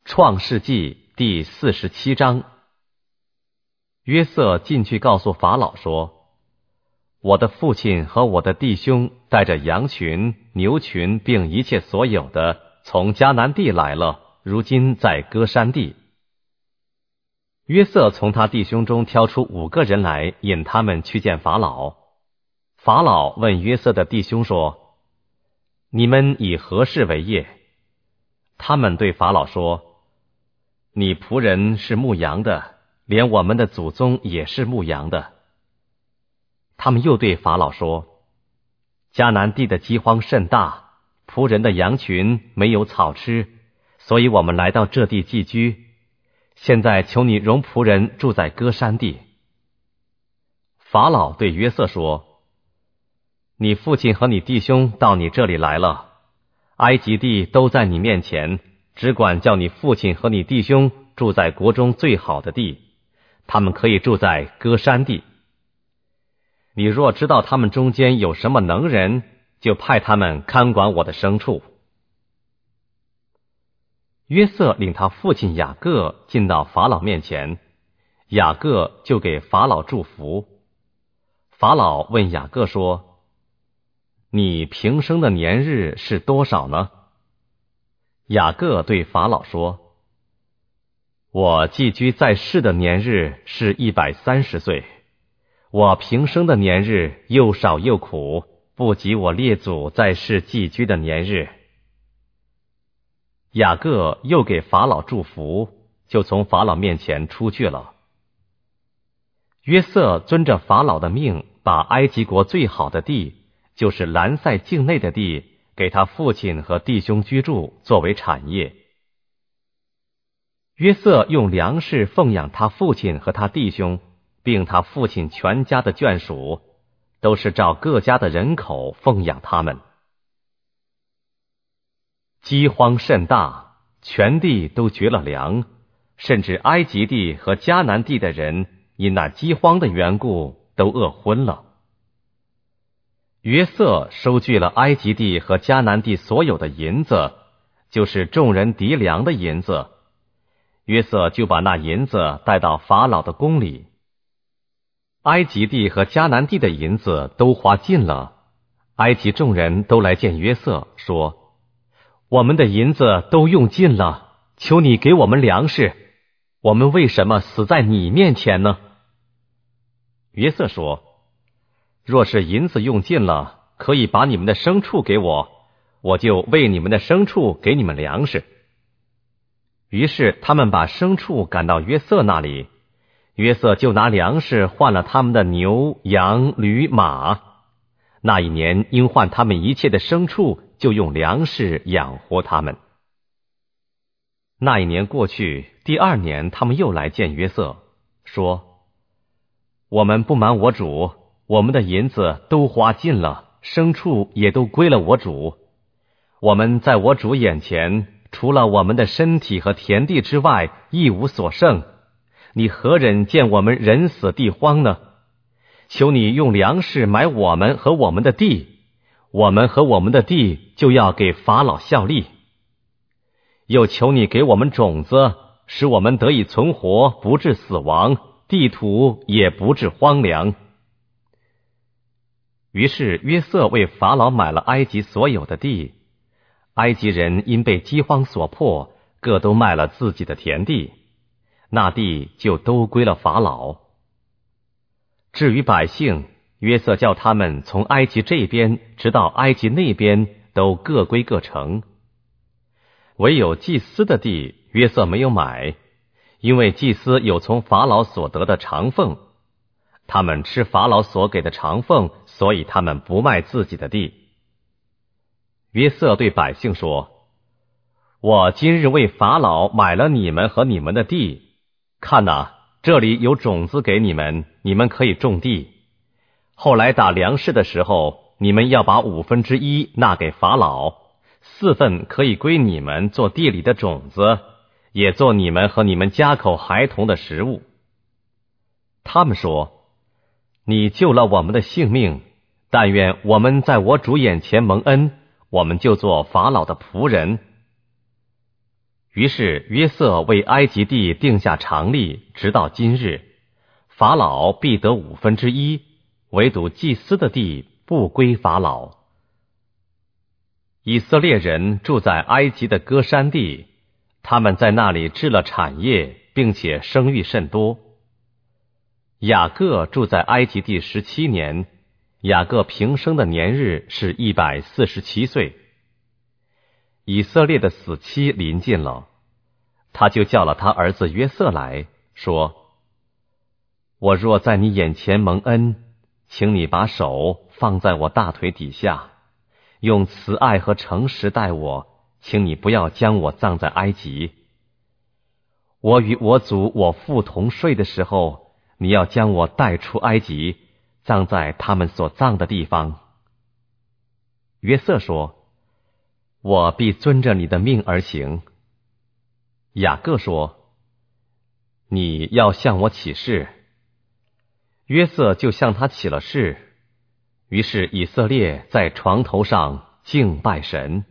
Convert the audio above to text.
创世纪第47章。约瑟进去告诉法老说，我的父亲和我的弟兄带着羊群、牛群并一切所有的从迦南地来了，如今在歌珊地。约瑟从他弟兄中挑出5个人来，引他们去见法老。法老问约瑟的弟兄说，你们以何事为业？他们对法老说，你仆人是牧羊的，连我们的祖宗也是牧羊的。他们又对法老说，迦南地的饥荒甚大，仆人的羊群没有草吃，所以我们来到这地寄居。现在求你容仆人住在歌珊地。法老对约瑟说，你父亲和你弟兄到你这里来了，埃及地都在你面前，只管叫你父亲和你弟兄住在国中最好的地，他们可以住在歌珊地。你若知道他们中间有什么能人，就派他们看管我的牲畜。约瑟领他父亲雅各进到法老面前，雅各就给法老祝福。法老问雅各说，你平生的年日是多少呢？雅各对法老说，我寄居在世的年日是130岁，我平生的年日又少又苦，不及我列祖在世寄居的年日。雅各又给法老祝福，就从法老面前出去了。约瑟遵着法老的命，把埃及国最好的地，就是兰塞境内的地，给他父亲和弟兄居住，作为产业。约瑟用粮食奉养他父亲和他弟兄，并他父亲全家的眷属，都是照各家的人口奉养他们。饥荒甚大，全地都绝了粮，甚至埃及地和迦南地的人因那饥荒的缘故都饿昏了。约瑟收据了埃及地和迦南地所有的银子，就是众人籴粮的银子。约瑟就把那银子带到法老的宫里。埃及地和迦南地的银子都花尽了，埃及众人都来见约瑟，说，我们的银子都用尽了，求你给我们粮食，我们为什么死在你面前呢？约瑟说，若是银子用尽了，可以把你们的牲畜给我，我就为你们的牲畜给你们粮食。于是他们把牲畜赶到约瑟那里，约瑟就拿粮食换了他们的牛、羊、驴、马。那一年应换他们一切的牲畜，就用粮食养活他们。那一年过去，第2年他们又来见约瑟，说，我们不瞒我主，我们的银子都花尽了，牲畜也都归了我主。我们在我主眼前，除了我们的身体和田地之外，一无所剩。你何忍见我们人死地荒呢？求你用粮食买我们和我们的地，我们和我们的地就要给法老效力。又求你给我们种子，使我们得以存活，不致死亡，地土也不致荒凉。于是约瑟为法老买了埃及所有的地，埃及人因被饥荒所迫，各都卖了自己的田地，那地就都归了法老。至于百姓，约瑟叫他们从埃及这边直到埃及那边都各归各城。唯有祭司的地，约瑟没有买，因为祭司有从法老所得的长俸，他们吃法老所给的长俸，所以他们不卖自己的地。约瑟对百姓说，我今日为法老买了你们和你们的地，看哪，这里有种子给你们，你们可以种地。后来打粮食的时候，你们要把1/5纳给法老，4份可以归你们做地里的种子，也做你们和你们家口孩童的食物。他们说，你救了我们的性命，但愿我们在我主眼前蒙恩，我们就做法老的仆人。 于是约瑟为埃及地定下常例，直到今日，法老必得1/5，唯独祭司的地不归法老。以色列人住在埃及的歌珊地，他们在那里置了产业，并且生育甚多。雅各住在埃及地17年，雅各平生的年日是147岁。以色列的死期临近了，他就叫了他儿子约瑟来，说：我若在你眼前蒙恩，请你把手放在我大腿底下，用慈爱和诚实待我，请你不要将我葬在埃及。我与我祖我父同睡的时候，你要将我带出埃及，葬在他们所葬的地方。约瑟说：我必遵着你的命而行。雅各说：你要向我起誓。约瑟就向他起了誓，于是以色列在床头上敬拜神。